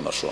Gunnarsson.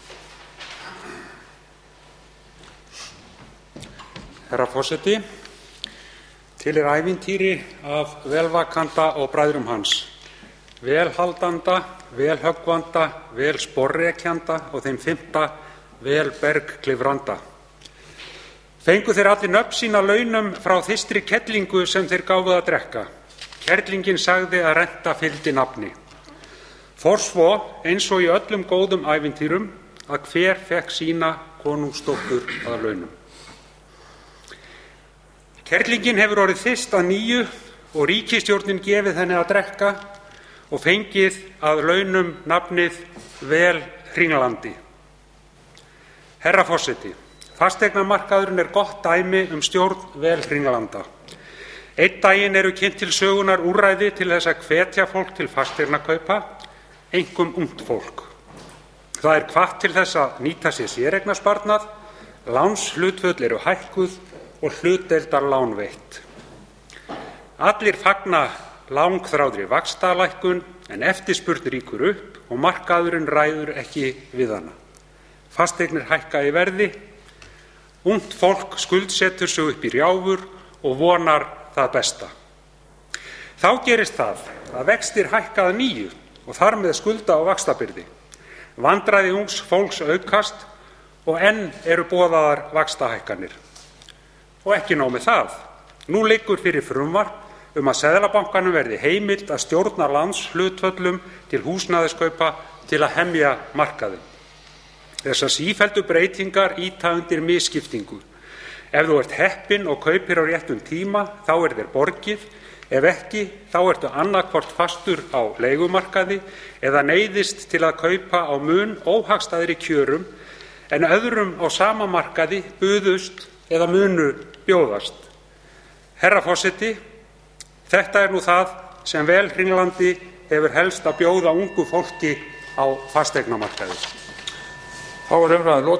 Herra forseti, til ævintýri af velvakanda og bræðrum hans, velhaldanda, velhöggvanda, velsporrekjanda og þeim 5. velbergklifranda. Fengu þeir allir nöfn sín að launum frá þystri kellingu sem þeir gáfu að drekka. Kerlingin sagði að renta fylgdi nafni. Fór svo, eins og í öllum góðum ævintýrum, að hver fekk sína konungsdóttur að launum. Kerlingin hefur orðið þyrst að nýju og ríkisstjórnin gefið henni að drekka og fengið að launum nafnið Velhringlandi. Herra forseti, fasteignamarkaðurinn gott dæmi stjórn Velhringlanda. Einn daginn eru kynnt til sögunar úrræði til þess að hvetja fólk til fasteignakaupa, einkum ungt fólk. Það hvatt til þess að nýta sér séreignarsparnað, lánshlutföll eru hækkuð og hlutdeildarlán veitt. Allir fagna langþráðri vaxtalækkun en eftirspurn rýkur upp og markaðurinn ræður ekki við hana. Fasteignir hækka í verði, ungt fólk skuldsetur sig upp í rjáfur og vonar það besta. Þá gerist það að vextir hækka að nýju og þar með skulda- og vaxtabyrði. Vandræði ungs fólks aukast og enn eru boðaðar vaxtahækkanir. Og ekki nóg með það. Nú liggur fyrir frumvarp að Seðlabankanum verði heimilt að stjórna lánshlutföllum til húsnæðiskaupa til að hemja markaðinn. Þessar sífelldu breytingar ýta undir misskiptingu. Ef þú ert heppinn og kaupir á réttum tíma, þá þér borgið. Ef ekki, þá ertu annaðhvort fastur á leigumarkaði eða neyðist til að kaupa á mun óhagstæðri kjörum en öðrum á sama markaði buðust eða munu bjóðast. Herra forseti, þetta nú það sem Velhringlandi hefur helst að bjóða ungu fólki á fasteignamarkaði. Þá umræðan lokið.